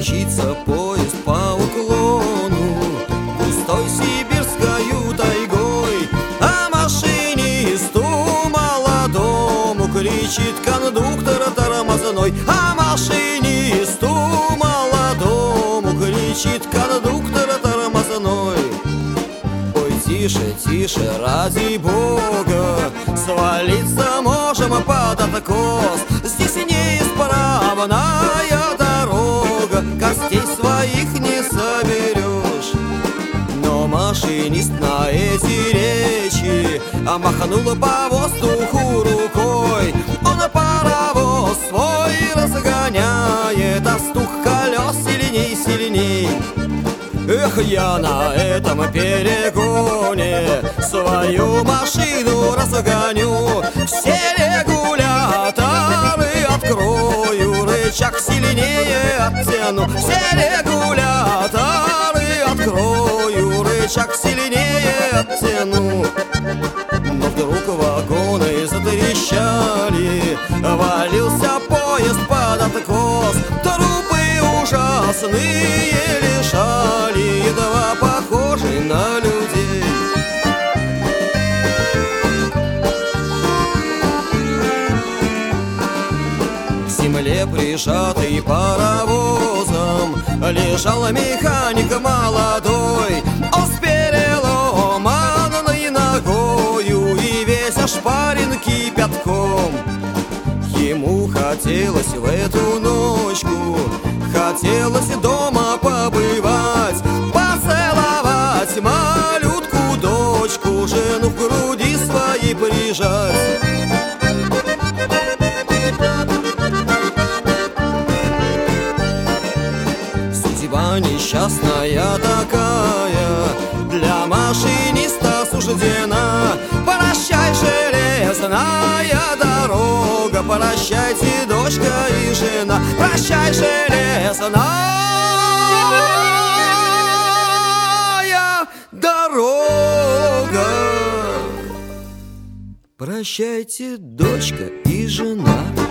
мчится поезд по уклону густой сибирскою тайгой, а машинисту молодому кричит кондуктор тормозной, а машинисту молодому кричит кондуктор тормозной. Ой, тише, тише, ради Бога, свалиться можем под откос. Здесь неисправная дорога, костей своих не соберешь. Но машинист на эти речи махнул по воздуху рукой. Он паровоз свой разгоняет, а стук колес сильней, сильней. Эх, я на этом перегоне свою машину разгоню, все регуляторы открою, рычаг сильнее оттяну, все регуляторы открою, рычаг сильнее оттяну. Но вдруг вагоны затрещали, валился поезд под откос, трупы ужасные лежали, едва похожи на людей. К земле прижатый паровозом лежал механик молодой, он с переломанной ногою и весь ошпарен кипятком. Ему хотелось в эту ночку, хотелось дома побывать, поцеловать малютку дочку, жену в груди своей прижать. Судьба несчастная такая для машиниста суждена. Прощай, железная дорога, прощайте, дочка и жена. Прощай, железная дорога, прощайте, дочка и жена.